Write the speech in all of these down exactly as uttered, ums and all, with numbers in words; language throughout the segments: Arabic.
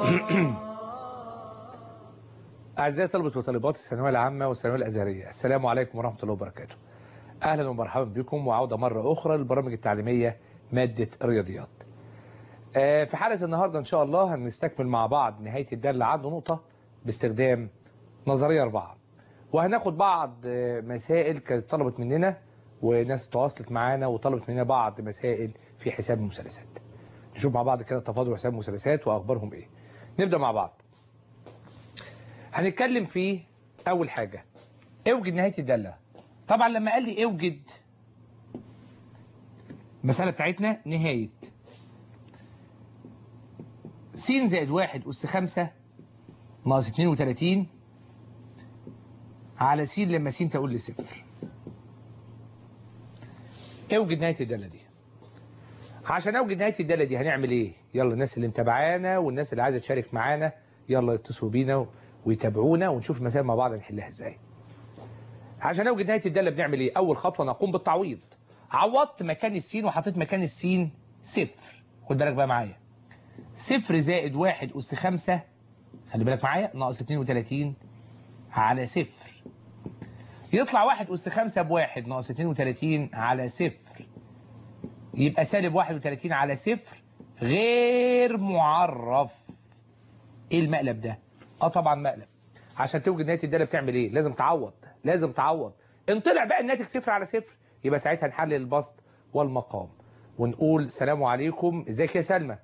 أعزائي طلبة وطالبات الثانوية العامة والثانوية الأزهرية، السلام عليكم ورحمة الله وبركاته. أهلا ومرحبا بكم وعودة مرة أخرى للبرامج التعليمية مادة الرياضيات. في حلقة النهاردة إن شاء الله هنستكمل مع بعض نهاية الدالة عنده نقطة باستخدام نظرية أربعة، وهناخد بعض مسائل كانت طلبت مننا وناس تواصلت معانا وطلبت مننا بعض مسائل في حساب المثلثات. نشوف مع بعض كده تفاضل حساب المثلثات وأخبارهم إيه. نبدأ مع بعض. هنتكلم في أول حاجة، اوجد نهاية الدالة. طبعا لما قال لي اوجد المسألة بتاعتنا نهاية س زائد واحد أس خمسة ناقص اتنين وتلاتين على س لما س تقول لي صفر. اوجد نهاية الدالة دي. عشان اوجد نهاية الدالة دي هنعمل ايه؟ يلا الناس اللي متابعانا والناس اللي عايزة تشارك معانا يلا يتصلوا بينا ويتابعونا ونشوف المسائل مع بعض نحلها ازاي. عشان اوجد نهاية الدالة بنعمل ايه؟ اول خطوة نقوم بالتعويض. عوضت مكان السين وحطيت مكان السين صفر. خد بالك بقى معايا. صفر زائد واحد أس خمسة، خلي بالك معايا، ناقص اتنين وتلاتين على صفر. يطلع واحد أس خمسة بواحد ناقص اتنين وتلاتين على صفر. يبقى سالب واحد وتلاتين على صفر غير معرف. ايه المقلب ده؟ اه طبعا مقلب. عشان توجد نهاية الدالة بتعمل ايه؟ لازم تعوض، لازم تعوض. ان طلع بقى الناتج صفر على صفر يبقى ساعتها نحلل البسط والمقام ونقول السلام عليكم. ازيك يا سلمى؟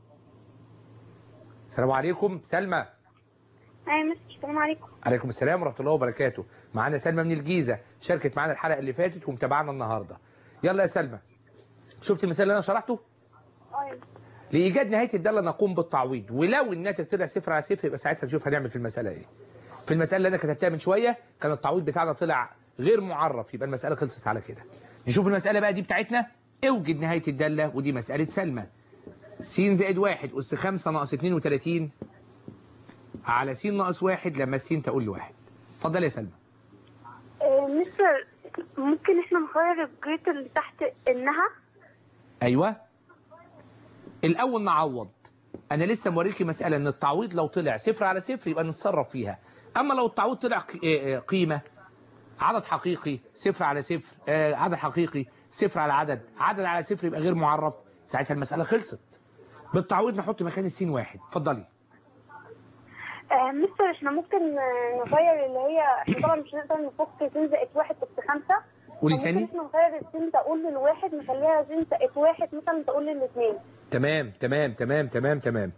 السلام عليكم سلمى. ايوه مستر، السلام عليكم. عليكم السلام ورحمة الله وبركاته. معانا سلمى من الجيزة، شاركت معانا الحلقة اللي فاتت ومتابعانا النهاردة. يلا يا سلمى، شفت المثال اللي انا شرحته؟ ايوه. لإيجاد نهاية الدالة نقوم بالتعويض، ولو الناتج طلع صفر على صفر يبقى ساعتها نشوف هنعمل في المسألة ايه. في المسألة اللي انا كتبتها من شوية كان التعويض بتاعنا طلع غير معرف، يبقى المسألة خلصت على كده. نشوف المسألة بقى دي بتاعتنا، اوجد نهاية الدالة، ودي مسألة سلمى. س زائد واحد أس خمسة ناقص اتنين وتلاتين على س ناقص واحد لما س تقول لي واحد. اتفضل يا سلمى. آه مستر، ممكن احنا نغير الجيت اللي تحت انها؟ ايوه. الاول نعوض. انا لسه موريكي مسألة ان التعويض لو طلع صفر على صفر يبقى نتصرف فيها. اما لو التعويض طلع قيمة عدد حقيقي صفر على صفر، آه عدد حقيقي صفر على عدد، عدد على صفر يبقى غير معرف، ساعتها المسألة خلصت. بالتعويض نحط مكان السين واحد. اتفضلي. آه مستر، احنا ممكن نغير اللي هي، احنا طبعا مش هنقدر نفك س زائد واحد أس خمسة. قولي تاني. ممكن احنا نغير السين تقول للواحد نخليها س زائد واحد مثلا تقول للاثنين. تمام تمام تمام تمام تمام.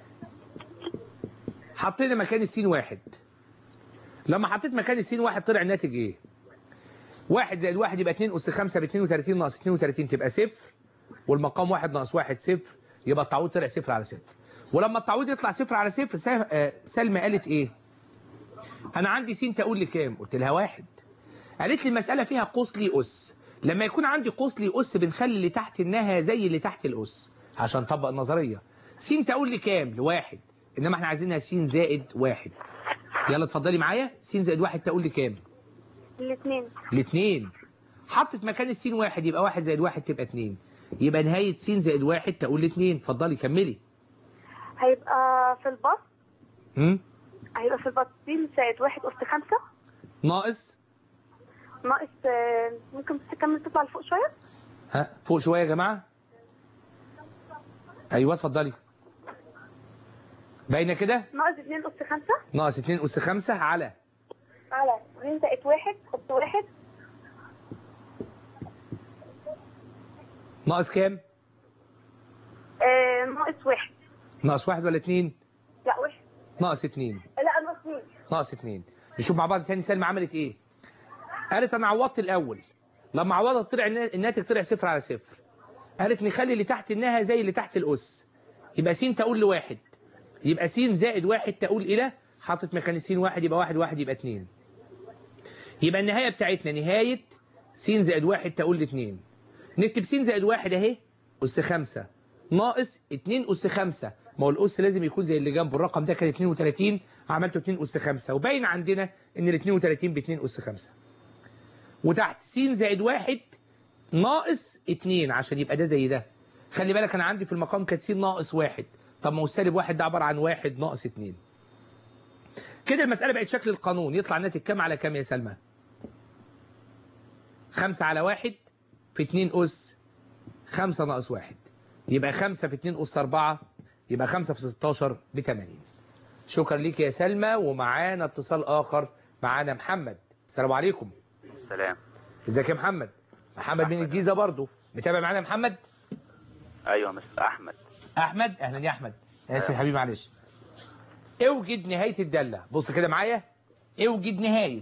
حطينا مكان السين واحد. لما حطيت مكان السين واحد طلع الناتج ايه؟ واحد زائد واحد يبقى اتنين أس خمسة ب اتنين وتلاتين ناقص اتنين وتلاتين تبقى صفر، والمقام واحد ناقص واحد صفر، يبقى التعويض طلع صفر على صفر. ولما التعويض يطلع صفر على صفر سلمى قالت ايه؟ انا عندي س تقول لي كام؟ قلت لها واحد. قالت لي المسألة فيها قوس لي أس. لما يكون عندي قوس لي أس بنخلي اللي تحت انها زي اللي تحت الأس عشان نطبق النظرية. س تقول لي كام؟ لواحد. انما احنا عايزينها س زائد واحد. يلا اتفضلي معايا. س زائد واحد تقول لي كام؟ الاثنين. الاثنين. حطت مكان السين واحد يبقى واحد زائد واحد تبقى اتنين. يبقى نهاية س زائد واحد تقول لي اتنين. اتفضلي كملي. هيبقى في البسط. امم هيبقى في البسط س زائد واحد أس خمسة ناقص ناقص، ممكن بس تكمل تطلع لفوق شوية؟ ها فوق شوية يا جماعة. ايوه اتفضلي. باينة كده؟ ناقص اتنين أس خمسة. ناقص اتنين أس خمسة على على س زائد واحد أس واحد. ناقص كام؟ آه ناقص واحد. ناقص واحد ولا اتنين؟ لا واحد. ناقص اتنين. لا ناقص اتنين. ناقص اتنين. نشوف مع بعض تاني سلمى عملت ايه؟ قالت انا عوضت الاول. لما عوضت طلع الناتج طلع صفر على صفر. قالت نخلي اللي تحت انها زي اللي تحت الاس. يبقى س تقول لواحد. يبقى س زائد واحد تقول الى، حطت مكان السين واحد يبقى واحد واحد يبقى اتنين. يبقى النهاية بتاعتنا نهاية س زائد واحد تقول لاتنين. نكتب س زائد واحد اهي أس خمسة ناقص اتنين أس خمسة. ما هو الأس لازم يكون زي اللي جنبه. الرقم ده كان اتنين وتلاتين عملته اتنين أس خمسة، وباين عندنا ان ال اتنين وتلاتين ب اتنين أس خمسة. وتحت س زائد واحد ناقص اتنين عشان يبقى ده زي ده. خلي بالك انا عندي في المقام كانت س ناقص واحد، طب ما هو السالب واحد ده عباره عن واحد ناقص اتنين. كده المساله بقت شكل القانون. يطلع الناتج كام على كام يا سلمى؟ خمسة على واحد في اتنين أس خمسة ناقص واحد، يبقى خمسة في اتنين أس أربعة، يبقى خمسة في ستاشر ب تمانين. شكرا ليك يا سلمى. ومعانا اتصال آخر، معانا محمد. السلام عليكم. سلام. ازيك يا محمد؟ محمد من الجيزة برضو. متابع معانا محمد؟ ايوه مستر احمد. احمد، اهلا يا احمد. اسف يا حبيبي معلش. اوجد نهاية الدالة. بص كده معايا. اوجد نهاية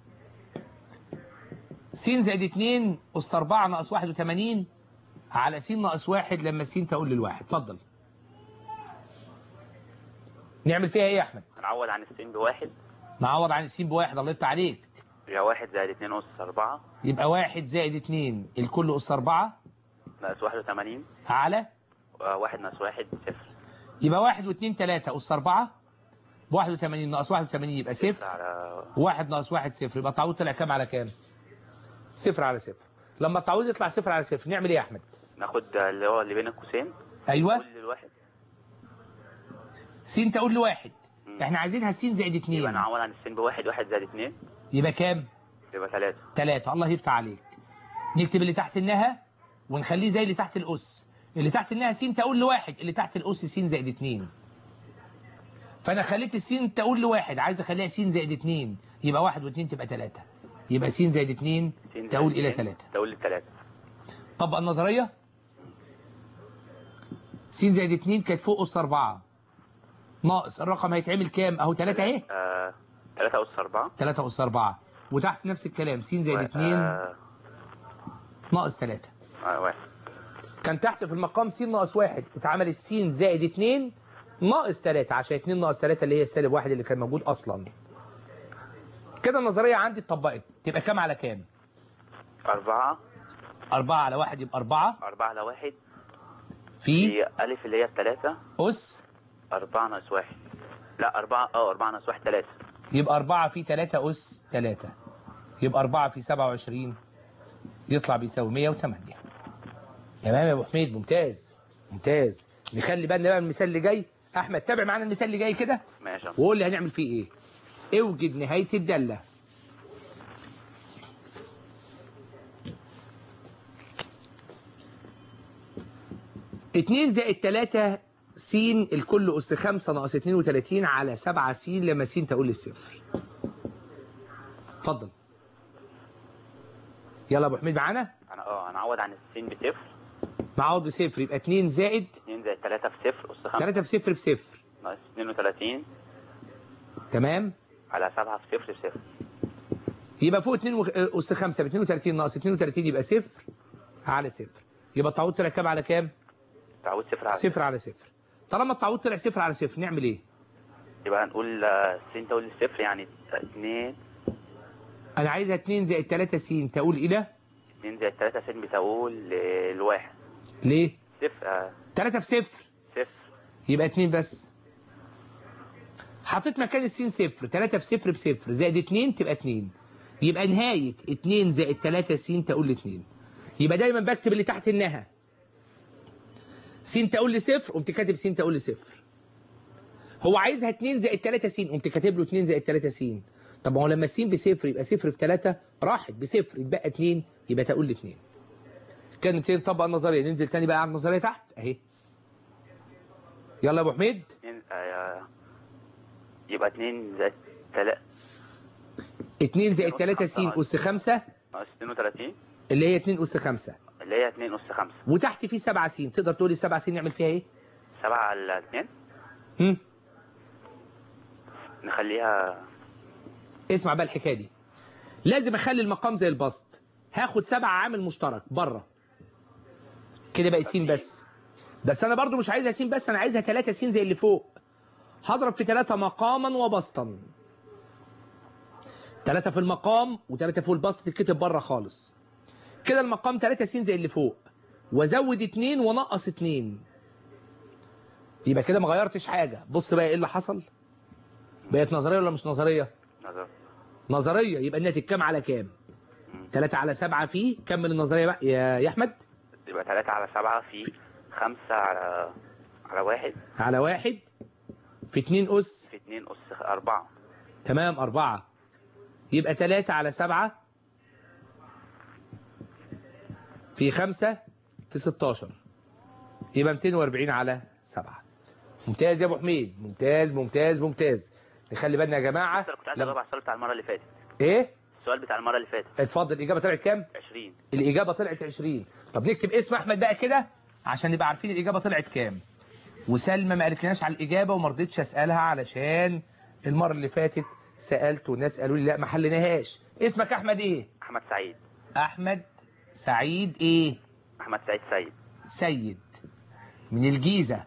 س زائد اتنين أس أربعة ناقص واحد وتمانين على س ناقص واحد لما س تقول للواحد. اتفضل. نعمل فيها ايه يا احمد؟ هنعوض عن السين بواحد. نعوض عن الس بواحد. الله يفتح عليك. يبقى واحد زائد اتنين أس أربعة. يبقى واحد زائد اتنين الكل أس أربعة ناقص واحد وتمانين على واحد ناقص واحد صفر. يبقى واحد واتنين تلاتة أس أربعة بواحد وتمانين ناقص واحد وتمانين يبقى صفر. على واحد ناقص واحد صفر. يبقى التعويض طلع كام على كام؟ صفر على صفر. لما التعويض يطلع صفر على صفر نعمل ايه يا احمد؟ ناخد اللي هو اللي بين القوسين. ايوه. كل الواحد. س تقول لواحد. احنا عايزينها س زائد اتنين. يبقى نعوض عن السين بواحد. واحد زائد اتنين يبقى كام؟ يبقى تلاتة. تلاتة. الله يفتح عليك. نكتب اللي تحت النها ونخليه زي اللي تحت الأس. اللي تحت النها س تقول لواحد، اللي تحت الأس س زائد اتنين. فأنا خليت الس تقول لواحد، عايز أخليها س زائد اتنين، يبقى واحد واتنين تبقى تلاتة. يبقى س زائد اتنين تقول إلى تلاتة. تقول لتلاتة. طبق النظرية. س زائد اتنين كانت فوق أس أربعة ناقص الرقم هيتعمل كام؟ أهو تلاتة أهي. آه تلاتة أس أربعة. تلاتة أس أربعة. وتحت نفس الكلام س زائد اتنين آه ناقص تلاتة. آه واحد. كان تحت في المقام س ناقص واحد، اتعملت س زائد اتنين ناقص تلاتة، عشان اتنين ناقص تلاتة اللي هي السالب واحد اللي كان موجود أصلا. كده النظرية عندي اتطبقت. تبقى كام على كام؟ أربعة. أربعة على واحد يبقى أربعة. أربعة على واحد. في في ألف اللي هي التلاتة. أس أربعة ناقص واحد. لا أربعة اه أربعة ناقص واحد تلاتة. يبقى أربعة في تلاتة أس تلاتة. يبقى أربعة في سبعة وعشرين يطلع بيساوي مية وتمانية. تمام يا أبو حميد. ممتاز ممتاز. نخلي بالنا بقى من المثال اللي جاي. أحمد تابع معانا المثال اللي جاي كده ماشي. وقول لي هنعمل فيه إيه. اوجد نهاية الدالة. اتنين زائد تلاتة س الكل أس خمسة ناقص اتنين وتلاتين على سبعة س لما س تقول للصفر. اتفضل. يلا يا أبو حميد معانا. أنا اه هنعوض عن السين بصفر. معوض بصفر يبقى اتنين زائد اتنين زائد تلاتة بصفر أس خمسة. تلاتة بصفر بصفر ناقص اتنين وتلاتين. تمام. على سبعة بصفر بصفر. يبقى فوق اتنين وخ... أس خمسة ب اتنين وتلاتين ناقص اتنين وتلاتين يبقى صفر على صفر. يبقى التعويض طلع كام على كام؟ تعويض صفر على صفر على صفر. طالما التعويض طلع صفر على صفر نعمل ايه؟ يبقى هنقول السين تقول للصفر يعني اتنين. انا عايزها اتنين زائد تلاتة س تقول الى اتنين زائد تلاتة س بتقول لواحد. ليه؟ صفر. آه. تلاتة في صفر. صفر. يبقى اتنين بس. حطيت مكان السين صفر. تلاتة في صفر بصفر زائد اتنين تبقى اتنين. يبقى نهاية اتنين زائد تلاتة س تقول لاتنين. يبقى دايما بكتب اللي تحت النها. س تقول لصفر قمت كاتب س تقول لصفر. هو عايزها اتنين زائد تلاتة س قمت كاتب له اتنين زائد تلاتة س. طب ما هو لما س بصفر يبقى صفر في تلاتة راحت بصفر يتبقى اتنين يبقى تقول لاتنين. كان نبتدي نطبق النظريه. ننزل تاني بقى على النظريه تحت اهي. يلا يا ابو حميد. آه. يبقى اتنين زائد تلاتة. اتنين زائد تلاتة س أس خمسة ناقص اتنين وتلاتين اللي هي اتنين أس خمسة اللي هي اتنين أس خمسة. وتحت في سبعة س. تقدر تقول لي سبعة س نعمل فيها ايه؟ سبعة على اتنين. هم؟ نخليها. اسمع بقى الحكايه دي. لازم اخلي المقام زي البسط. هاخد سبعة عامل مشترك بره. كده بقت س بس. بس انا برضو مش عايزها س بس، انا عايزها تلاتة س زي اللي فوق. هضرب في تلاتة مقاما وبسطا. تلاتة في المقام وتلاتة فوق البسط تتكتب بره خالص. كده المقام تلاتة س زي اللي فوق وازود اتنين ونقص اتنين. يبقى كده ما غيرتش حاجه. بص بقى ايه اللي حصل. بقت نظريه ولا مش نظريه؟ نظر. نظريه. يبقى الناتج كام على كام؟ تلاتة على سبعة في. كمل النظريه بقى يا يا احمد. يبقى تلاتة على سبعة في خمسة على على واحد على واحد في اتنين أس في اتنين أس أربعة. تمام أربعة. يبقى تلاتة على سبعة في خمسة في ستاشر، يبقى ميتين وأربعين على سبعة. ممتاز يا أبو حميد، ممتاز ممتاز ممتاز. نخلي بالنا يا جماعة. مستر كنت عايز اجاوب على السؤال بتاع المرة اللي فاتت. إيه؟ السؤال بتاع المرة اللي فاتت. اتفضل. الإجابة طلعت كام؟ عشرين. الإجابة طلعت عشرين. طب نكتب اسم أحمد بقى كده عشان نبقى عارفين الإجابة طلعت كام. وسلمى ما قالتلناش على الإجابة وما رضيتش أسألها علشان المرة اللي فاتت سألت والناس قالوا لي لا ما حلناهاش. اسمك أحمد إيه؟ أحمد سعيد. أحمد سعيد إيه؟ أحمد سعيد سيد. سيد من الجيزة.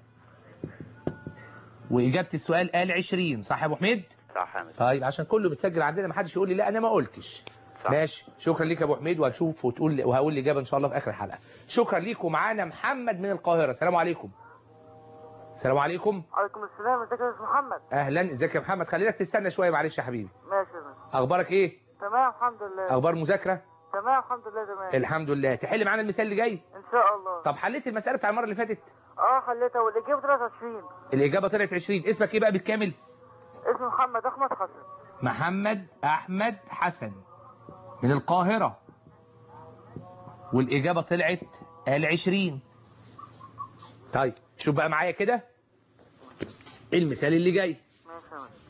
وإجابة السؤال قال عشرين، صح يا أبو حميد؟ صح يا مستر. طيب عشان كله بتسجل عندنا ما حدش يقول لي لا أنا ما قلتش. صح. ماشي، شكرا ليك يا أبو حميد، وهتشوف وتقول وهقول الإجابة إن شاء الله في آخر الحلقة. شكرا ليكم. معانا محمد من القاهرة. السلام عليكم. السلام عليكم. وعليكم السلام. ازيك يا استاذ محمد؟ اهلا، ازيك يا محمد؟ خليناك تستنى شويه معلش يا حبيبي. ماشي يا مستر. اخبارك ايه؟ تمام الحمد لله. اخبار مذاكره؟ تمام الحمد لله تمام. الحمد لله. تحل معانا المثال اللي جاي ان شاء الله. طب حليت المساله بتاع المره اللي فاتت؟ اه حليتها والاجابه طلعت عشرين. الاجابه طلعت عشرين. اسمك ايه بقى بالكامل؟ اسمي محمد احمد حسن. محمد احمد حسن من القاهره. والاجابه طلعت قال عشرين. طيب شوف بقى معايا كده المثال اللي جاي. ماشي يا مستر.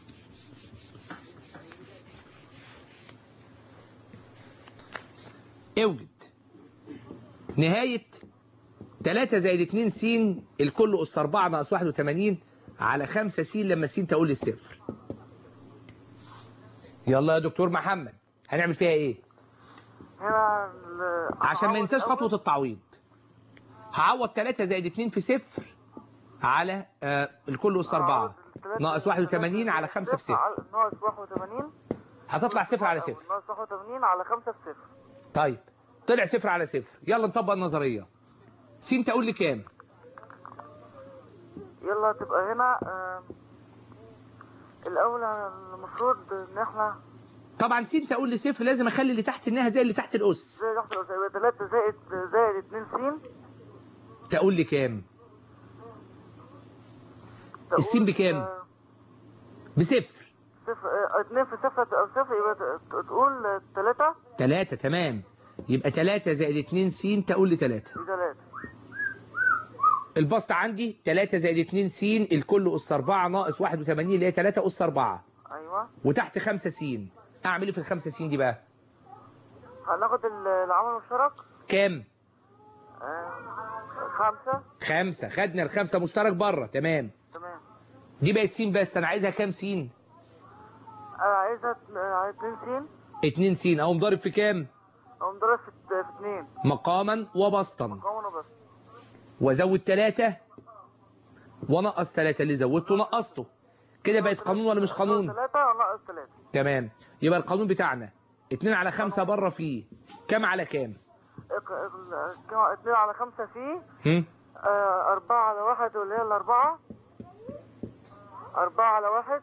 اوجد نهاية تلاتة زائد اتنين س الكل أس أربعة ناقص واحد وتمانين على خمسة س لما س تقول للصفر. يلا يا دكتور محمد هنعمل فيها ايه؟ هنا ال- عشان ما ننساش الأول. خطوة التعويض. هعوض تلاتة زائد اتنين في صفر على آه الكل أس أربعة ناقص واحد وتمانين على خمسة في صفر. على- ناقص واحد وتمانين. هتطلع صفر على صفر. ناقص واحد وتمانين على خمسة في صفر. طيب طلع صفر على صفر. يلا نطبق النظرية. س تقول لي كام؟ يلا تبقى هنا آه الاول المفروض ان احنا طبعا س تقول لي صفر لازم اخلي اللي تحت انها زي اللي تحت الأس. زي تحت الأس يبقى تلاتة زائد زائد اتنين س. تقول لي كام؟ تقول، السين بكام؟ آه، بصفر. صفر آه، اتنين في صفر او صفر يبقى ت- تقول تلاتة. تلاتة تمام. يبقى تلاتة زائد اتنين س تقول لي تلاتة. تلاتة. البسط عندي تلاتة زائد اتنين س الكل أس أربعة ناقص واحد وتمانين اللي هي تلاتة أس أربعة. ايوه. وتحت خمسة س. أعمل إيه في الخمسة س دي بقى؟ هناخد ال- العمل المشترك. كام؟ آه، خمسة. خمسة. خدنا الخمسة مشترك بره. تمام. تمام. دي بقت س بس أنا عايزها كام س؟ انا عايزها ات- آه، اتنين س. اتنين س. أقوم ضارب في كام؟ او مضرب في في اتنين. مقاما وبسطا. مكون بس. وازود تلاتة ونقص تلاتة. اللي زودته نقصته. كده بقت قانون ولا مش قانون؟ تلاتة ناقص تلاتة. تمام. يبقى القانون بتاعنا اتنين على خمسة بره فيه كام على كام؟ اق- ال- كم- اتنين على خمسة فيه. هم؟ آه، أربعة على واحد واللي هي الأربعة. أربعة على واحد.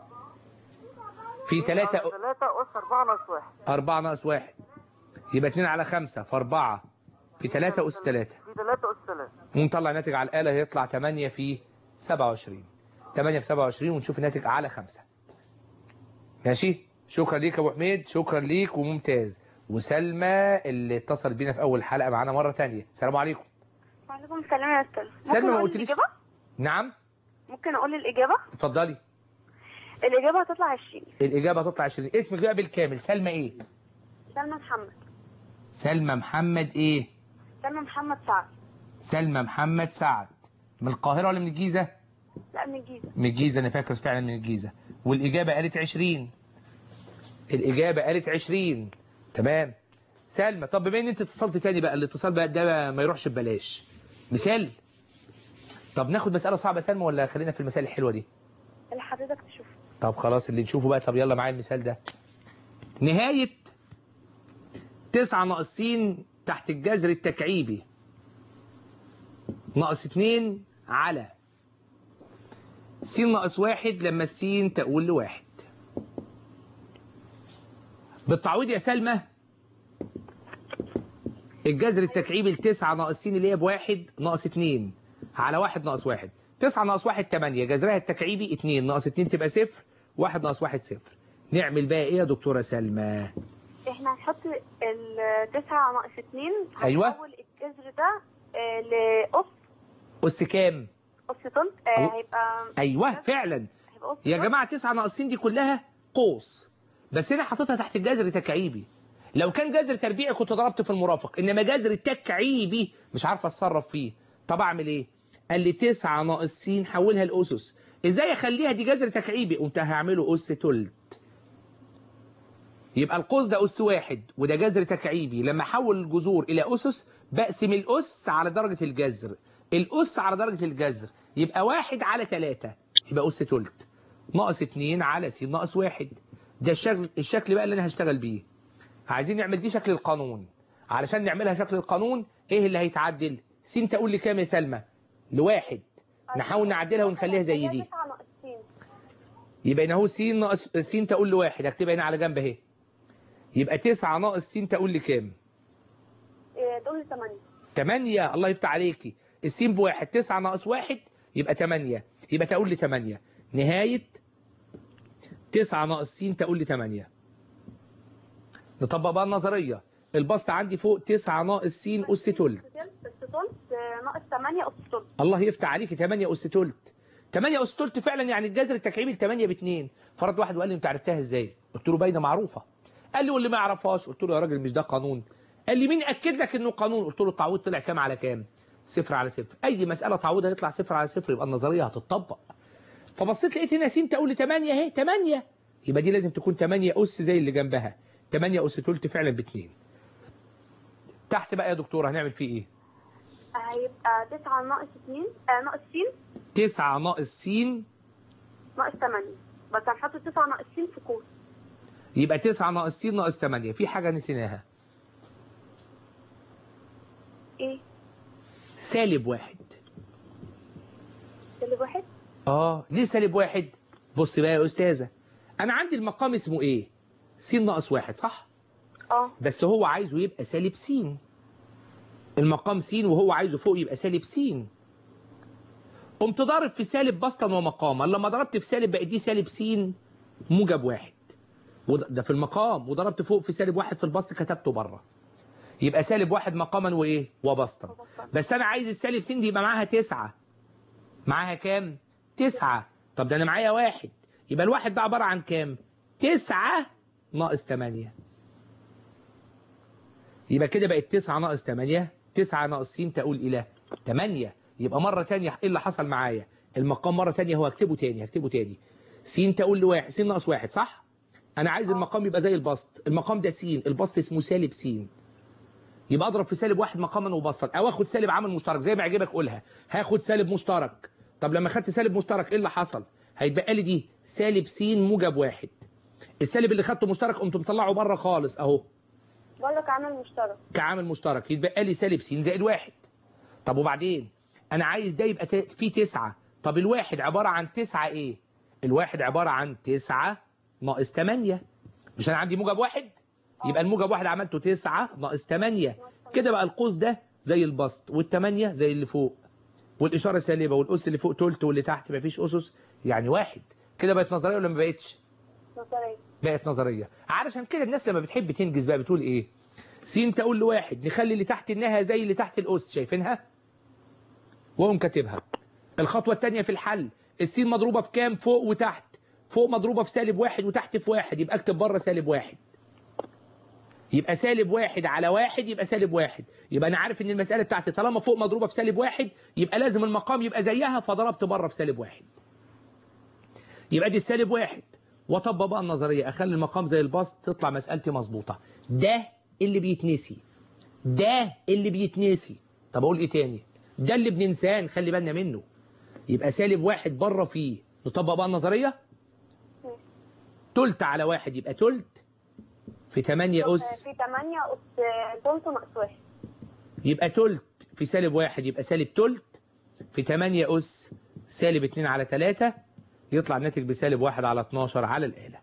في تلاتة. تلاتة أس أربعة ناقص واحد. أربعة ناقص واحد. يبقى اتنين على خمسة في أربعة في تلاتة أس تلاتة. في تلاتة أس تلاتة. ونطلع ناتج على الآلة هيطلع تمانية في سبعة وعشرين. تمانية في سبعة وعشرين ونشوف الناتج على خمسة. ماشي؟ شكرا ليك يا أبو حميد، شكرا ليك وممتاز. وسلمى اللي اتصل بينا في أول حلقة معانا مرة تانية. السلام عليكم. وعليكم السلام يا استاذ. سلمى ممكن ما أقول قلتليش. الإجابة؟ نعم؟ ممكن اقول الاجابه؟ اتفضلي. الاجابه هتطلع عشرين. الإجابة هتطلع عشرين. اسمك بقى بالكامل سلمى إيه؟ سلمى محمد. سلمى محمد إيه؟ سلمى محمد سعد. سلمى محمد سعد. من القاهرة ولا من الجيزة؟ لا من الجيزه. من الجيزة. أنا فاكر فعلا من الجيزة. والإجابة قالت عشرين. الإجابة قالت عشرين. تمام. سلمى طب بما إن أنت اتصلت تاني بقى الاتصال بقى ده ما يروحش ببلاش. مثال. طب ناخد مسألة صعبة يا سلمى ولا خلينا في المسائل الحلوة دي؟ اللي حضرتك تشوفه. طب خلاص اللي نشوفه بقى. طب يلا معايا المثال ده. نهاية تسعة ناقص س تحت الجذر التكعيبي ناقص اتنين على س ناقص واحد لما الس تقول لواحد. بالتعويض يا سلمى الجذر التكعيبي لتسعة ناقص س اللي هي بواحد ناقص اتنين على واحد ناقص واحد. تسعة ناقص واحد تمانية، جذرها التكعيبي اتنين، ناقص اتنين تبقى صفر، واحد ناقص واحد صفر. نعمل بقى ايه يا دكتورة سلمى؟ احنا هنحط التسعة ناقص اتنين، أيوة. هنحول الجذر ده آه، لأس. أس كام؟ أس تلت آه، هيبقى أيوة فعلا هيبقى أس يا تلت. جماعة. تسعة ناقصين دي كلها قوس، بس هنا حاططها تحت الجذر تكعيبي. لو كان جذر تربيعي كنت ضربت في المرافق، انما جذر تكعيبي مش عارف اتصرف فيه. طب اعمل ايه؟ قال لي تسعة ناقص س حولها لاسس. ازاي اخليها دي جذر تكعيبي؟ قمت هعمله اس تلت. يبقى القوس ده اس واحد وده جذر تكعيبي. لما احول الجذور الى اسس بقسم الاس على درجة الجذر، الاس على درجة الجذر يبقى واحد على تلاتة، يبقى اس تلت ناقص اتنين على س ناقص واحد. ده الشكل الشكل بقى اللي انا هشتغل بيه. عايزين نعمل دي شكل القانون. علشان نعملها شكل القانون ايه اللي هيتعدل؟ س تقول لي كام يا سلمى؟ لواحد. نحاول نعدلها ونخليها زي دي. تسعة ناقص س. يبقى هنا اهو س ناقص س تقول لواحد، هكتبها هنا على جنب اهي. يبقى تسعة ناقص س تقول لي كام؟ آه، تقول لي تمانية. تمانية. الله يفتح عليكي. السين بواحد، تسعة ناقص واحد يبقى تمانية، يبقى تقول لي تمانية. نهاية تسعة ناقص س تقول لي تمانية. نطبق بقى النظرية. البسط عندي فوق تسعة ناقص س أس تلت. أس تلت آه، ناقص تمانية أس تلت. الله يفتح عليكي. تمانية أس تلت. تمانية أس تلت فعلا يعني الجذر التكعيبي ل تمانية ب اتنين. فرد واحد وقال لي انت عرفتها ازاي؟ قلت له باينه معروفه. قال لي واللي ما يعرفهاش. قلت له يا راجل مش ده قانون؟ قال لي مين اكد لك انه قانون؟ قلت له التعويض طلع كام على كام؟ صفر على صفر. اي مساله تعويضها يطلع صفر على صفر يبقى النظريه هتطبق. فبصيت لقيت هنا س تقول لي تمانية اهي، تمانية، يبقى دي لازم تكون تمانية أس زي اللي جنبها. تمانية أس تلت فعلا ب اتنين. تحت بقى يا دكتوره هنعمل فيه ايه؟ هيبقى تسعة ناقص اتنين آه، ناقص س. تسعة ناقص س ناقص تمانية، بس هنحط تسعة ناقص س في قوس. يبقى تسعة ناقص س ناقص تمانية. في حاجه نسيناها. ايه؟ سالب واحد. سالب واحد؟ اه ليه سالب واحد؟ بص بقى يا استاذه، انا عندي المقام اسمه ايه؟ س ناقص واحد صح؟ اه. بس هو عايزه يبقى سالب س. المقام س وهو عايزه فوق يبقى سالب س. قمت ضارب في سالب بسطا ومقاما. لما ضربت في سالب بقت دي سالب س موجب واحد، وده في المقام. وضربت فوق في سالب واحد في البسط كتبته بره. يبقى سالب واحد مقاما وايه؟ وبسطا. بس انا عايز السالب س دي يبقى معاها تسعة. معاها كام؟ تسعة. طب ده انا معايا واحد، يبقى الواحد ده عبارة عن كام؟ تسعة ناقص تمانية. يبقى كده بقت تسعة ناقص تمانية. تسعة ناقص س تقول إلى تمانية. يبقى مرة تانية إيه اللي حصل معايا؟ المقام مرة تانية هو هكتبه تاني هكتبه تاني. س تقول لواحد، س ناقص واحد صح؟ أنا عايز المقام يبقى زي البسط. المقام ده س، البسط اسمه سالب س. يبقى أضرب في سالب واحد مقاما وبسطا، أو آخد سالب عامل مشترك زي ما يعجبك قولها. هاخد سالب مشترك. طب لما خدت سالب مشترك إيه اللي حصل؟ هيتبقى لي دي سالب س موجب واحد. السالب اللي خدته مشترك قمت مطلعه بره خالص أهو. بره كعامل مشترك. كعامل مشترك يتبقى لي سالب س زائد واحد. طب وبعدين انا عايز ده يبقى فيه تسعة. طب الواحد عبارة عن تسعة ايه؟ الواحد عبارة عن تسعة ناقص تمانية. مش انا عندي موجب واحد؟ يبقى الموجب واحد عملته تسعة ناقص تمانية. كده بقى القوس ده زي البسط والتمانية زي اللي فوق، والاشارة سالبة، والاس اللي فوق تلت واللي تحت مفيش اسس يعني واحد. كده بقت نظرية ولا ما بقتش؟ نظرية. بقت نظرية. علشان كده الناس لما بتحب تنجز بقى بتقول ايه؟ س تقول لواحد نخلي اللي تحت انها زي اللي تحت الاس، شايفينها؟ وهم كاتبها. الخطوة الثانية في الحل، السين مضروبة في كام؟ فوق وتحت. فوق مضروبة في سالب واحد وتحت في واحد، يبقى اكتب بره سالب واحد. يبقى سالب واحد على واحد يبقى سالب واحد. يبقى انا عارف ان المسألة بتاعتي طالما فوق مضروبة في سالب واحد يبقى لازم المقام يبقى زيها، فضربت بره في سالب واحد. يبقى دي السالب واحد. واطبق بقى النظرية، اخلي المقام زي البسط تطلع مسألتي مظبوطة. ده اللي بيتنسي. ده اللي بيتنسي. طب اقول ايه تاني؟ ده اللي بننساه نخلي بالنا منه. يبقى سالب واحد بره فيه. نطبق بقى النظرية. تلت على واحد يبقى تلت في تمانية أس. في تمانية أس تلت ناقص واحد. يبقى تلت في سالب واحد يبقى سالب تلت في تمانية أس سالب اتنين على تلاتة، يطلع الناتج بسالب واحد على اتناشر على الآلة.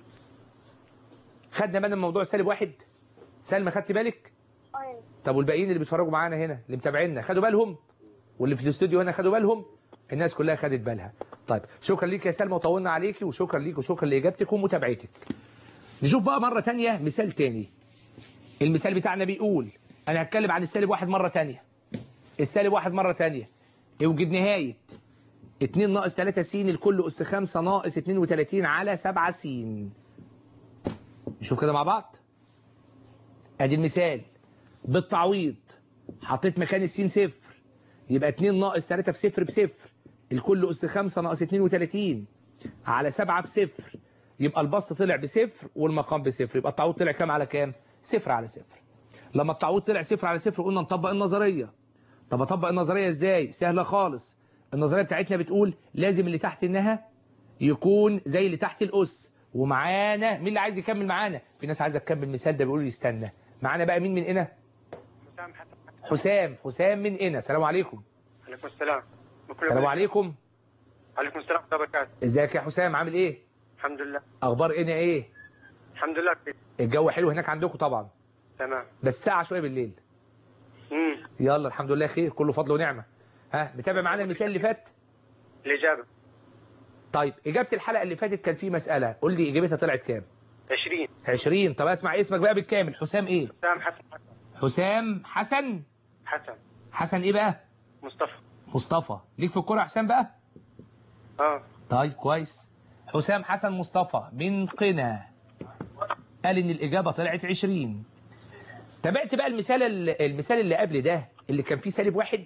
خدنا بالنا من موضوع سالب واحد؟ سلمى خدت بالك؟ اه. طب والباقيين اللي بيتفرجوا معانا هنا اللي متابعيننا خدوا بالهم؟ واللي في الاستوديو هنا خدوا بالهم، الناس كلها خدت بالها. طيب شكرا ليك يا سلمى وطولنا عليكي، وشكرا ليك وشكرا لاجابتك ومتابعتك. نشوف بقى مره ثانيه مثال ثاني. المثال بتاعنا بيقول انا هتكلم عن السالب واحد مره ثانيه. السالب واحد مره ثانيه اوجد نهايه اتنين ناقص تلاتة س الكل اس خمسة ناقص اتنين وتلاتين على سبعة س. نشوف كده مع بعض. ادي المثال بالتعويض، حطيت مكان السين صفر، يبقى اتنين ناقص تلاتة بصفر بصفر، الكل اس خمسة ناقص اتنين وتلاتين على سبعة بصفر، يبقى البسط طلع بصفر والمقام بصفر، يبقى التعويض طلع كام على كام؟ صفر على صفر. لما التعويض طلع صفر على صفر قلنا نطبق النظريه. طب اطبق النظريه ازاي؟ سهله خالص. النظريه بتاعتنا بتقول لازم اللي تحت النها يكون زي اللي تحت الاس، ومعانا مين اللي عايز يكمل معانا؟ في ناس عايزه تكمل المثال ده بيقولوا لي استنى. معانا بقى مين من هنا؟ حسام حسن. حسام حسام من هنا. السلام عليكم. عليكم السلام. السلام عليكم. عليكم السلام ورحمة الله وبركاته. ازيك يا حسام عامل ايه؟ الحمد لله. اخبار هنا ايه؟ الحمد لله كويس. الجو حلو هناك عندكم طبعا. تمام. بس ساعه شويه بالليل. امم يلا الحمد لله خير، كله فضل ونعمه. ها متابع معانا المثال اللي فات؟ الإجابة طيب اجابه الحلقه اللي فاتت كان في مساله، قول لي اجابتها طلعت كام؟ عشرين. عشرين. طب اسمع اسمك بقى بالكامل. حسام ايه؟ حسام حسن. حسام حسن. حسن. حسن ايه بقى؟ مصطفى. مصطفى. ليك في الكوره يا حسام بقى؟ اه. طيب كويس. حسام حسن مصطفى من قنا قال ان الاجابه طلعت عشرين. تابعت بقى المثال المثال اللي قبل ده اللي كان فيه سالب واحد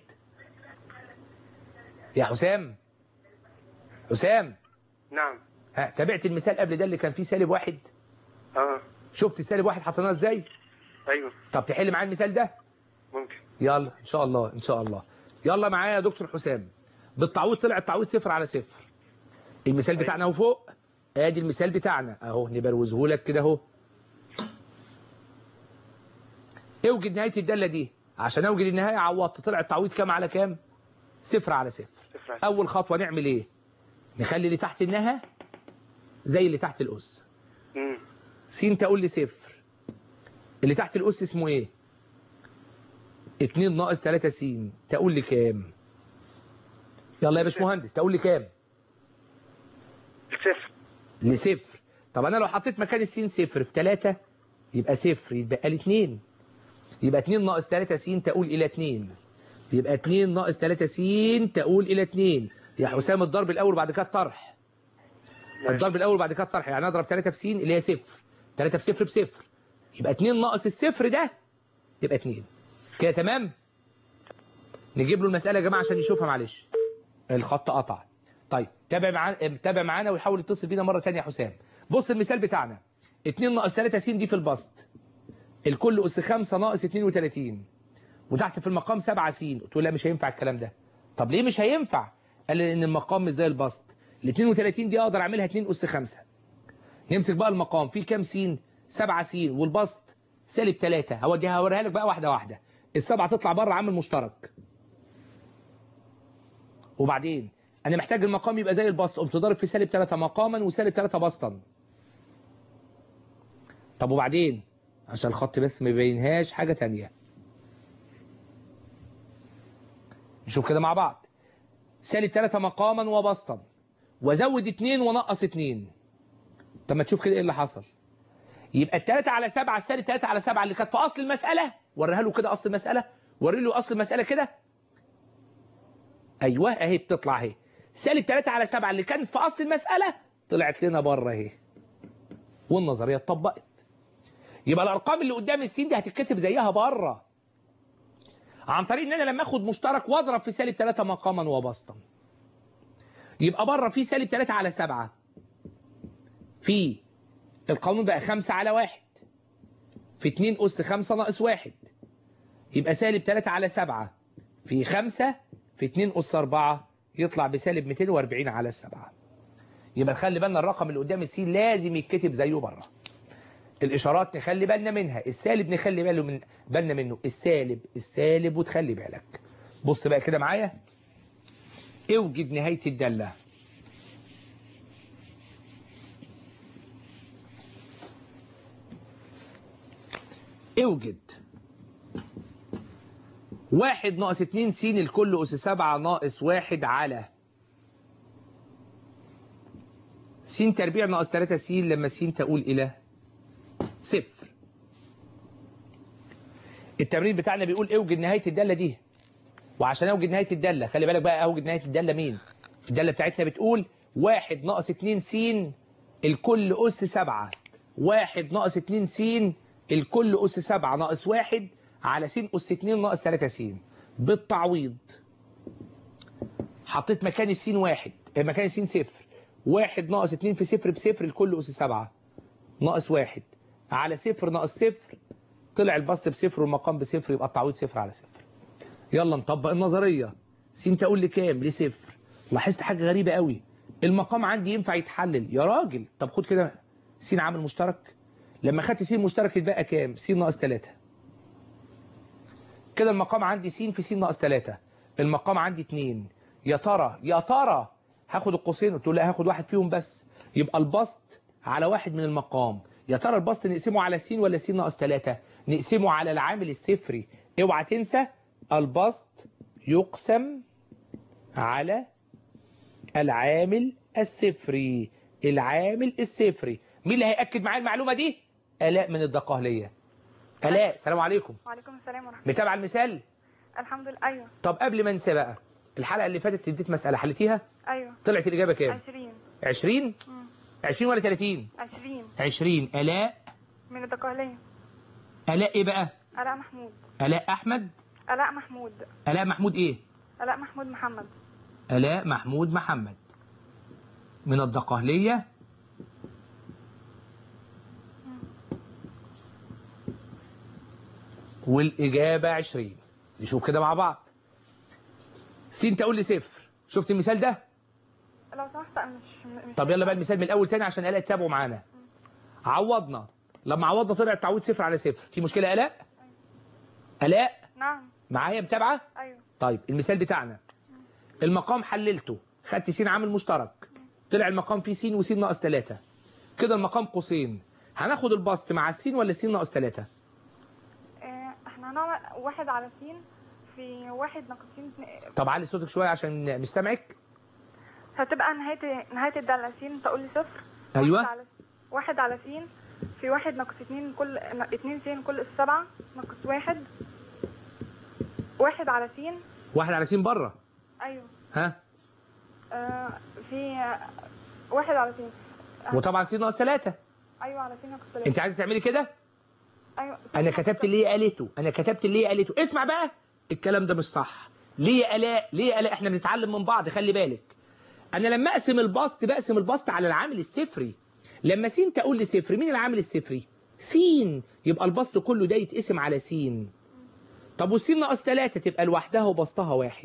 يا حسام؟ حسام. نعم. ها تابعت المثال قبل ده اللي كان فيه سالب واحد؟ اه. شفت السالب واحد حطيناه ازاي؟ ايوه. طب تحل معايا المثال ده؟ ممكن. يلا ان شاء الله ان شاء الله. يلا معايا يا دكتور حسام. بالتعويض طلع التعويض صفر على صفر. المثال أيوة. بتاعنا اهو فوق. ادي المثال بتاعنا اهو، نبروزه لك كده اهو. اوجد نهايه الداله دي. عشان اوجد النهايه عوضت، طلع التعويض كام على كام؟ صفر على صفر. صفر على اول خطوه نعمل ايه؟ نخلي اللي تحت النها زي اللي تحت الاس. امم س تقول لي صفر. اللي تحت الاس اسمه ايه؟ اتنين ناقص تلاتة س تقول لي كام؟ يلا يا باشمهندس تقول لي كام؟ صفر. لصفر. طب انا لو حطيت مكان السين صفر في تلاتة يبقى صفر، يتبقى لي اتنين. يبقى اتنين ناقص تلاتة س تقول الى اتنين. يبقى اتنين ناقص تلاتة س تقول الى اتنين. يا حسام الضرب الاول بعد كده الطرح. الضرب الاول بعد كده الطرح، يعني اضرب تلاتة في س اللي هي صفر. تلاتة في صفر بصفر. يبقى اتنين ناقص الصفر ده تبقى اتنين. كده تمام؟ نجيب له المساله يا جماعه عشان يشوفها. معلش الخط قطع. طيب تابع معانا تابع معانا ويحاول يتصل بينا مره ثانيه يا حسام. بص المثال بتاعنا اتنين ناقص تلاتة س دي في البسط، الكل اس خمسة ناقص اتنين وتلاتين، وتحت في المقام سبعة س. قلت له لا مش هينفع الكلام ده. طب ليه مش هينفع؟ قال لي ان المقام مش زي البسط. ال اتنين وتلاتين دي اقدر اعملها اتنين اس خمسة. نمسك بقى المقام فيه كام س؟ سبعة س، والبسط سالب تلاتة. هوديها هوريها لك بقى واحده واحده. السبعه تطلع بره عامل مشترك. وبعدين انا محتاج المقام يبقى زي البسط، قمت ضارب في سالب تلاتة مقاما وسالب تلاتة بسطا. طب وبعدين عشان الخط بس ما يبينهاش حاجه ثانيه. نشوف كده مع بعض. سالب تلاتة مقاما وبسطا، وازود اتنين ونقص اتنين. طب ما تشوف كده ايه اللي حصل. يبقى التلاتة على سبعة، السالب تلاتة على سبعة اللي كانت في اصل المساله، وريها له كده اصل المساله، وري له اصل المساله كده. ايوه اهي بتطلع اهي. سالب تلاتة على سبعة اللي كانت في اصل المساله طلعت لنا بره اهي. والنظريه اتطبقت. يبقى الارقام اللي قدام السين دي هتتكتب زيها بره. عن طريق ان انا لما اخد مشترك واضرب في سالب تلاتة مقاما وبسطا. يبقى بره في سالب تلاتة على سبعة. في القانون بقى خمسة على واحد. في اتنين أس خمسة ناقص واحد. يبقى سالب تلاتة على سبعة. في خمسة في اتنين أس أربعة يطلع بسالب ميتين وأربعين على سبعة. يبقى خلي بالنا الرقم اللي قدام السين لازم يتكتب زيه بره. الإشارات نخلي بالنا منها. السالب نخلي باله من بالنا منه. السالب السالب وتخلي بالك. بص بقى كده معايا. اوجد نهاية الدالة. اوجد واحد ناقص اتنين س الكل أس سبعة ناقص واحد على س تربيع ناقص تلاتة س لما س تقول إلى صفر. التمرين بتاعنا بيقول اوجد نهاية الدالة دي، وعشان اوجد نهاية الدالة خلي بالك بقى اوجد نهاية الدالة مين؟ الدالة بتاعتنا بتقول واحد ناقص اتنين س الكل أس سبعة، واحد ناقص اتنين س الكل أس سبعة ناقص واحد على س أس اتنين ناقص تلاتة س. بالتعويض حطيت مكان السين واحد، مكان السين صفر، واحد ناقص اتنين في صفر بصفر الكل أس سبعة ناقص واحد على صفر ناقص صفر، طلع البسط بصفر والمقام بصفر، يبقى التعويض صفر على صفر. يلا نطبق النظرية. س تقول لي كام؟ لصفر. لاحظت حاجة غريبة قوي، المقام عندي ينفع يتحلل يا راجل. طب خد كده س عامل مشترك، لما خدت س مشترك يتبقى كام؟ س ناقص تلاتة. كده المقام عندي س في س ناقص تلاتة، المقام عندي اتنين. يا ترى يا ترى هاخد القوسين؟ قلت له لا هاخد واحد فيهم بس، يبقى البسط على واحد من المقام. يا ترى البسط نقسمه على س ولا س ناقص تلاتة؟ نقسمه على العامل الصفري. اوعى تنسى البسط يقسم على العامل الصفري، العامل الصفري. مين اللي هيأكد معايا المعلومة دي؟ آلاء من الدقهلية. آلاء السلام عليكم. وعليكم السلام ورحمة الله. متابعة المثال؟ الحمد لله. أيوه. طب قبل ما انسى بقى، الحلقة اللي فاتت اديت مسألة حلتيها؟ أيوه. طلعت الإجابة كام؟ عشرين. عشرين؟ امم عشرين ولا تلاتين؟ عشرين. عشرين. آلاء؟ من الدقهلية. آلاء إيه بقى؟ آلاء محمود. آلاء أحمد؟ آلاء محمود. آلاء محمود إيه؟ آلاء محمود محمد. آلاء محمود محمد من الدقهلية. والإجابة عشرين. نشوف كده مع بعض. س تقول لي صفر. شفت المثال ده؟ لو سمحت أنا مش مش طب يلا بقى المثال من الأول تاني عشان آلاء تتابعوا معانا. عوضنا، لما عوضنا طلع التعويض صفر على صفر. في مشكلة يا آلاء؟ آلاء نعم. معايا متابعة؟ أيوه. طيب المثال بتاعنا المقام حللته، خدت س عامل مشترك، طلع المقام فيه س وس ناقص تلاتة. كده المقام قوسين. هناخد البسط مع الس ولا س ناقص تلاتة؟ آه، احنا هنعمل واحد على س في واحد ناقص س. طب علي صوتك شوية عشان مش سامعك. هتبقى نهاية نهاية الدالة س تقول لي صفر. أيوه. واحد على واحد على س في واحد ناقص اتنين كل اتنين س كل أس سبعة ناقص واحد. واحد على س. واحد على س بره. أيوه. ها؟ آه في واحد على س. آه. وطبعا س ناقص تلاتة. أيوه على س ناقص تلاتة. أنت عايزة تعملي كده؟ أيوه. أنا كتبت اللي هي قالته، أنا كتبت اللي هي قالته. اسمع بقى، الكلام ده مش صح. ليه يا آلاء؟ ليه يا آلاء؟ إحنا بنتعلم من بعض، خلي بالك. أنا لما أقسم البسط بقسم البسط على العامل الصفري. لما س تقول لي صفر، مين العامل الصفري؟ س، يبقى البسط كله ده يتقسم على س. طب والس ناقص تلاتة تبقى لوحدها وبسطها واحد.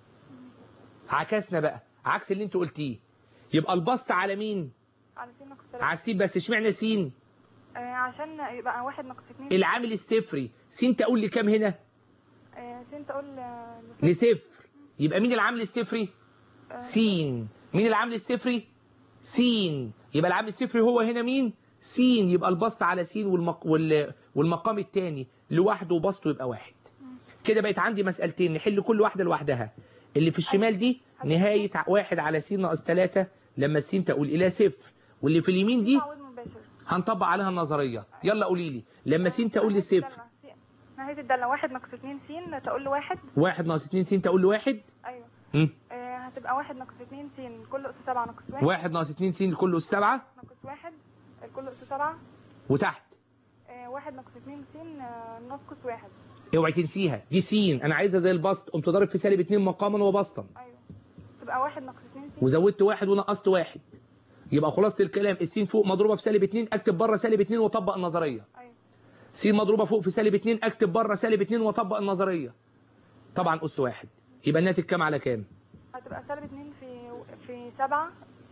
عكسنا بقى، عكس اللي انت قلتيه. يبقى البسط على مين؟ على س ناقص تلاتة. على الس. بس اشمعنى س؟ آه عشان يبقى واحد ناقص اتنين. العامل الصفري. س تقول لي كام هنا؟ آه س تقول آه لصفر. يبقى مين العامل الصفري؟ آه س. مين العامل الصفري؟ س. يبقى العامل الصفري هو هنا مين؟ س. يبقى البسط على س والمق... وال... والمقام الثاني لوحده وبسطه يبقى واحد. كده بقت عندي مسألتين نحل كل واحدة لوحدها. اللي في الشمال دي نهاية واحد على س ناقص تلاتة لما الس تقول إلى صفر، واللي في اليمين دي هنطبق عليها النظرية. يلا قولي لي لما س تقول لي صفر. نهاية الدالة واحد ناقص اتنين س تقول له واحد. واحد ناقص اتنين س تقول له واحد. أيوه. امم آه هتبقى واحد ناقص اتنين س كل أس سبعة ناقص واحد. واحد ناقص اتنين س كله أس سبعة ناقص واحد الكل أس سبعة. وتحت آه واحد ناقص اتنين س آه ناقص واحد. اوعي تنسيها دي س. انا عايزها زي البسط، قمت ضارب في سالب اتنين مقاما وبسطا. ايوه. تبقى واحد ناقص اتنين س. وزودت واحد ونقصت واحد. يبقى خلاصة الكلام الس فوق مضروبة في سالب اتنين، اكتب بره سالب اتنين واطبق النظرية. ايوه. س مضروبة فوق في سالب اتنين، اكتب بره سالب اتنين واطبق النظرية. طبعا أس واحد. يبقى الناتج كام على كام؟ هتبقى سالب اتنين في في سبعة.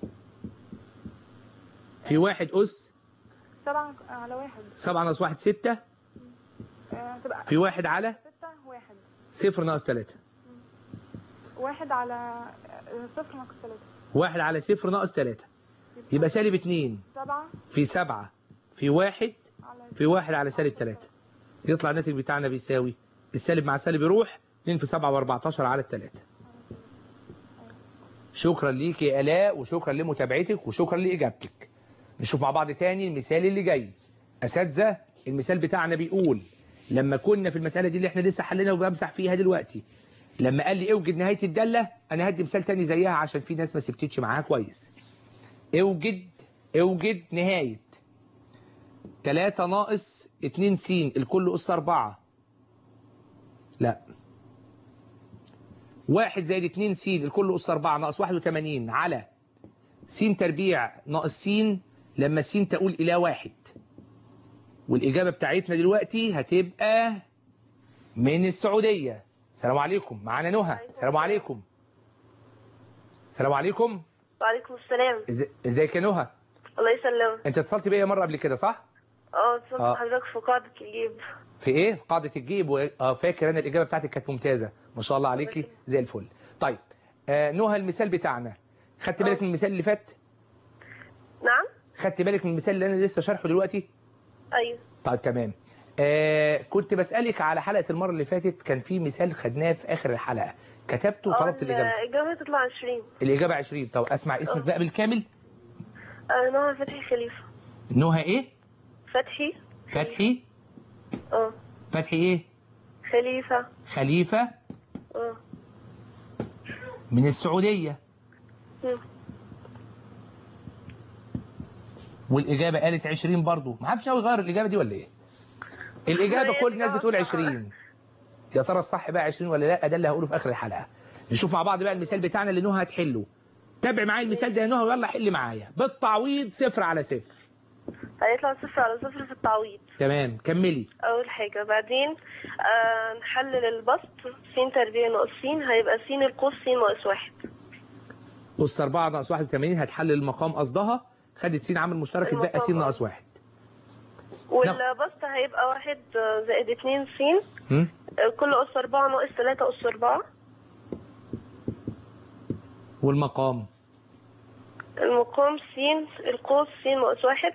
في واحد أس سبعة على واحد. سبعة ناقص واحد ستة. آه تبقى في واحد على ستة واحد. صفر ناقص تلاتة. واحد على صفر ناقص تلاتة. واحد على صفر ناقص تلاتة. يبقى سالب اتنين. سبعة. في سبعة. في واحد. على في واحد على سالب تلاتة. يطلع الناتج بتاعنا بيساوي السالب مع سالب يروح اتنين في سبعة واربعتاشر على التلاتة. شكرا ليك يا آلاء، وشكرا لمتابعتك، وشكرا لإجابتك. نشوف مع بعض تاني المثال اللي جاي. أساتذة، المثال بتاعنا بيقول لما كنا في المسألة دي اللي احنا لسه حلينا وبمسح فيها دلوقتي، لما قال لي اوجد نهاية الدالة، أنا هدي مثال تاني زيها عشان في ناس ما سبتتش معاها كويس. اوجد اوجد نهاية تلاتة ناقص اتنين س الكل أس أربعة. لا، واحد زائد اتنين س الكل أس أربعة ناقص واحد وتمانين على س تربيع ناقص س لما س تقول إلى واحد. والإجابة بتاعتنا دلوقتي هتبقى من السعودية. السلام عليكم، معانا نهى. السلام عليكم. السلام عليكم. وعليكم السلام. إز- ازيك يا نهى؟ الله يسلمك. انت اتصلت بيا مرة قبل كده صح؟ اه اتصلت آه. بحضرتك في قاعدة الجيب. في ايه؟ في قاعدة الجيب و... اه فاكر انا الإجابة بتاعتك كانت ممتازة ما شاء الله عليكي زي الفل. طيب آه نهى، المثال بتاعنا خدت بالك من المثال اللي فات؟ نعم. خدت بالك من المثال اللي انا لسه شارحه دلوقتي؟ ايوه. طيب تمام. آه كنت بسألك على حلقة المرة اللي فاتت، كان في مثال خدناه في آخر الحلقة كتبته اه وطلبت الإجابة. الإجابة تطلع عشرين. الإجابة عشرين. طب أسمع اسمك آه. بقى بالكامل. آه نهى فتحي خليفة. نهى إيه؟ فتحي. فتحي. اه فتحي إيه؟ خليفة. خليفة اه من السعودية. مم. والإجابة قالت عشرين برضو. ما حدش ناوي يغير الإجابة دي ولا إيه؟ الإجابة هي كل الناس الإجابة بتقول صح. عشرين. يا ترى الصح بقى عشرين ولا لا؟ ده اللي هقوله في آخر الحلقة. نشوف مع بعض بقى المثال بتاعنا اللي نهى هتحله. تابع معايا المثال ده يا نهى ويلا حل معايا. بالتعويض صفر على صفر. هيطلع صفر على صفر في التعويض. تمام كملي. أول حاجة. بعدين آه نحلل البسط. س تربيع ناقص س هيبقى س القوس س ناقص واحد. أس أربعة ناقص واحد وتمانين هتحلل المقام قصدها، خدت س عامل مشترك اتبقى س المقام، ناقص واحد. والبسط هيبقى واحد زائد اتنين س هم؟ كل أس أربعة ناقص تلاتة أس أربعة. والمقام المقام س القوس س ناقص واحد.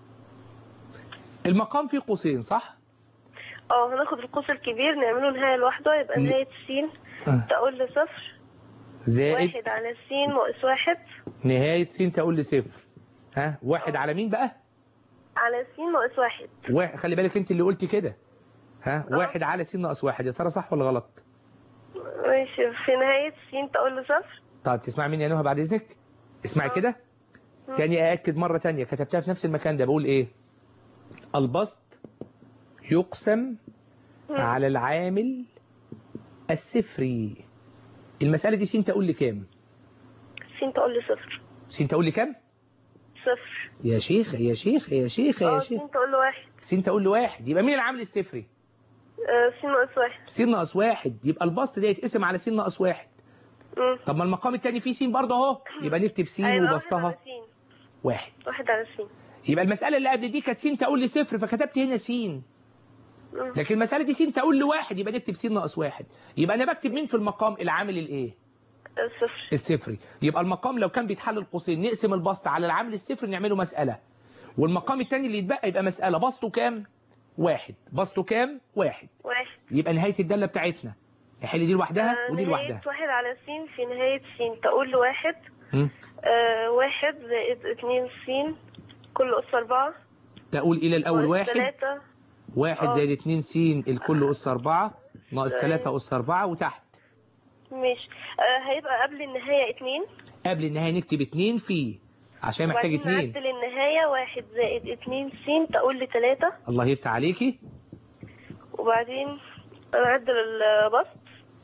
المقام فيه قوسين صح؟ اه هناخد القوس الكبير نعمله نهاية لوحده، يبقى ل- نهاية س آه. تقول لصفر. زائد واحد على س ناقص واحد نهاية س تقول لصفر. ها واحد على مين بقى؟ على س ناقص واحد. واحد. خلي بالك انت اللي قلتي كده. ها واحد على س ناقص واحد، يا ترى صح ولا غلط؟ ماشي. في نهاية س تقول لصفر. طيب تسمع مني يا نهى بعد اذنك؟ اسمعي آه. كده. مم. تاني أأكد مرة تانية، كتبتها في نفس المكان ده. بقول ايه؟ البسط يقسم مم. على العامل الصفري. المسألة دي س تقول لي كام؟ س تقول لصفر. س تقول لي كام؟ صفر. يا شيخ يا شيخ يا شيخ يا اه س شيخ. تقول لواحد. س تقول له واحد، يبقى مين العامل الصفري؟ آه س ناقص واحد. س ناقص واحد، يبقى البسط ده يتقسم على س ناقص واحد. مم. طب ما المقام التاني فيه س برضه اهو، يبقى نكتب س هيبقى واحد على وبسطها س. واحد. واحد على س. يبقى المسألة اللي قبل دي كانت س تقول لي صفر فكتبت هنا س، مم. لكن المسألة دي س تقول لي واحد يبقى نكتب س ناقص واحد. يبقى أنا بكتب مين في المقام؟ العامل الإيه؟ الصفر. الصفري. يبقى المقام لو كان بيتحلل قوسين نقسم البسط على العامل الصفر نعمله مسألة، والمقام الثاني اللي يتبقى يبقى مسألة بسطه كام؟ واحد. بسطه كام؟ واحد. واحد. يبقى نهاية الدالة بتاعتنا نحل دي لوحدها آه ودي نهاية لوحدها. واحد على س في نهاية س تقول لواحد. هم؟ آه واحد زائد اتنين س كل أس أربعة. تقول إلى الأول واحد. تلاتة. واحد آه. زائد اتنين س الكل أس أربعة ناقص تلاتة أس أربعة وتحت. ماشي. آه هيبقى قبل النهاية اتنين. قبل النهاية نكتب اتنين فيه عشان محتاج وبعدين اتنين. نعدل النهاية واحد زائد اتنين س تقول لتلاتة. الله يفتح عليكي. وبعدين نعدل البسط.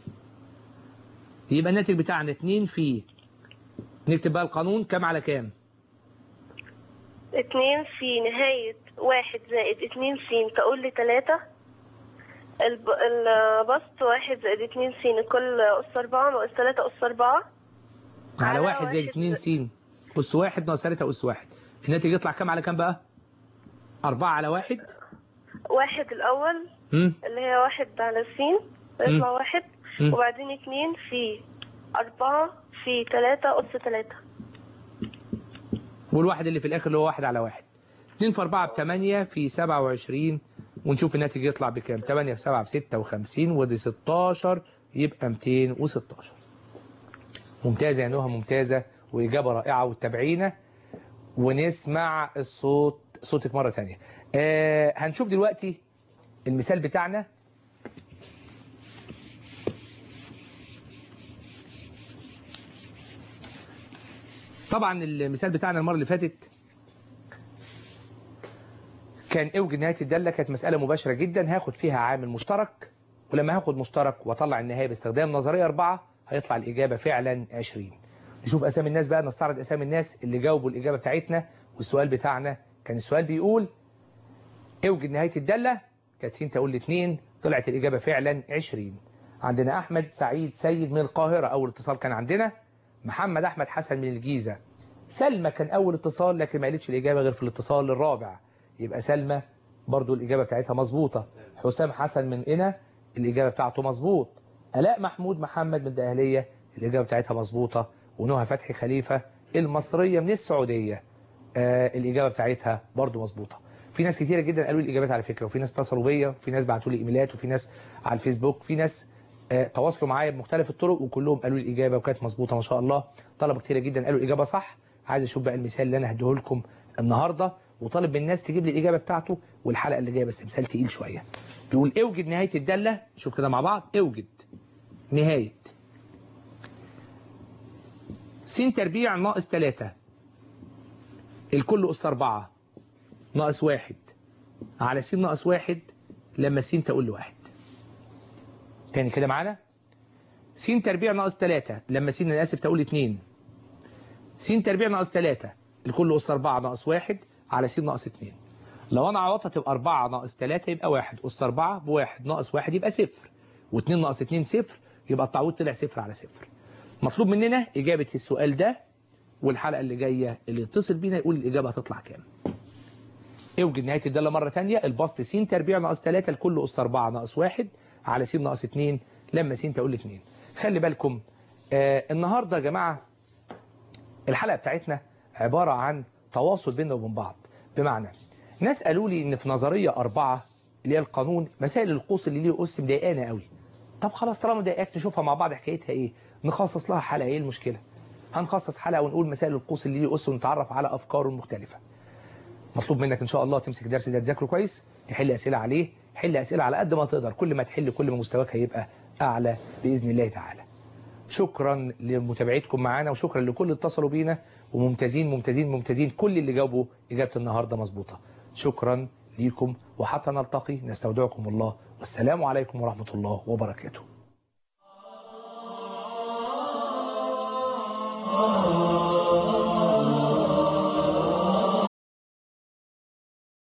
يبقى الناتج بتاعنا اتنين فيه. نكتب بقى القانون كام على كام؟ اتنين في نهاية واحد زائد اتنين س تقول لتلاتة. الب... البسط واحد زائد اتنين س كل أس أربعة ناقص تلاتة أس أربعة. على على واحد زائد واحد اتنين س أس واحد ناقص تلاتة أس واحد. الناتج يطلع كام على كام بقى؟ أربعة على واحد. واحد الأول هم؟ اللي هي واحد على س يطلع واحد. مم. وبعدين اتنين في أربعة في تلاتة أس تلاتة. والواحد اللي في الآخر اللي هو واحد على واحد. اتنين في أربعة بتمانية في سبعة وعشرين ونشوف الناتج يطلع بكام. تمانية في سبعة بستة وخمسين ودي ستاشر يبقى مئتين وستاشر. ممتازة يا نهى، ممتازة وإجابة رائعة. وتتابعينا ونسمع الصوت صوتك مرة تانية. آه هنشوف دلوقتي المثال بتاعنا. طبعا المثال بتاعنا المرة اللي فاتت كان اوجد نهاية الدالة، كانت مسألة مباشرة جدا هاخد فيها عامل مشترك، ولما هاخد مشترك واطلع النهاية باستخدام نظرية أربعة هيطلع الإجابة فعلا عشرين. نشوف أسامي الناس بقى، نستعرض أسامي الناس اللي جاوبوا الإجابة بتاعتنا. والسؤال بتاعنا كان السؤال بيقول اوجد نهاية الدالة، كانت س تقول لي اتنين، طلعت الإجابة فعلا عشرين. عندنا أحمد سعيد سيد من القاهرة، أول اتصال كان عندنا. محمد أحمد حسن من الجيزة. سلمى كان أول اتصال لكن ما قالتش الإجابة غير في الاتصال الرابع، يبقى سلمى برضو الإجابة بتاعتها مظبوطة. حسام حسن من قنا الإجابة بتاعته مظبوط. ألاء محمود محمد من الدقهلية الإجابة بتاعتها مظبوطة. ونهى فتحي خليفة المصرية من السعودية آه الإجابة بتاعتها برضو مظبوطة. في ناس كتيرة جدا قالوا الإجابات على فكرة، وفي ناس اتصلوا بيا، وفي ناس بعتوا لي إيميلات، وفي ناس على الفيسبوك، في ناس آه تواصلوا معايا بمختلف الطرق وكلهم قالوا لي الإجابة وكانت مظبوطة ما شاء الله. طلبة كتيرة جدا قالوا الإجابة صح. عايز أشوف بقى المثال اللي أنا هديه لكم النهاردة، وطالب من الناس تجيب لي الإجابة بتاعته والحلقة اللي جاية، بس مثال تقيل شوية. بيقول اوجد نهاية الدالة. شوف كده مع بعض، اوجد نهاية س تربيع ناقص تلاتة الكل أس أربعة ناقص واحد على س ناقص واحد لما س تقول لواحد. تاني كده معانا، س تربيع ناقص تلاتة لما س أنا آسف تقول اتنين، س تربيع ناقص تلاتة الكل أس أربعة ناقص واحد على س ناقص اتنين. لو أنا عوضتها تبقى أربعة ناقص تلاتة يبقى واحد، أس أربعة بواحد ناقص واحد يبقى صفر، واتنين ناقص اتنين صفر، يبقى التعويض طلع صفر على صفر. مطلوب مننا إجابة السؤال ده، والحلقة اللي جاية اللي يتصل بينا يقول الإجابة هتطلع كام. اوجد نهاية الدالة مرة تانية، البسط س تربيع ناقص تلاتة الكل أس أربعة ناقص واحد على س ناقص اتنين لما س تقول اتنين. خلي بالكم آه النهاردة يا جماعة الحلقة بتاعتنا عبارة عن تواصل بيننا وبين بعض. بمعنى ناس قالوا لي إن في نظرية أربعة اللي هي القانون مسائل القوس اللي ليه أس مضايقانا قوي. طب خلاص طالما مضايقاك نشوفها مع بعض حكايتها إيه، نخصص لها حلقة. إيه المشكلة؟ هنخصص حلقة ونقول مسائل القوس اللي ليه أس ونتعرف على أفكاره المختلفة. مطلوب منك إن شاء الله تمسك الدرس ده تذاكره كويس، تحل أسئلة عليه، حل أسئلة على قد ما تقدر، كل ما تحل كل ما مستواك هيبقى أعلى بإذن الله تعالى. شكرا لمتابعتكم معانا، وشكرا لكل اللي اتصلوا بينا، وممتازين ممتازين ممتازين كل اللي جاوبوا إجابة النهاردة مظبوطة. شكرا ليكم، وحتى نلتقي نستودعكم الله، والسلام عليكم ورحمة الله وبركاته.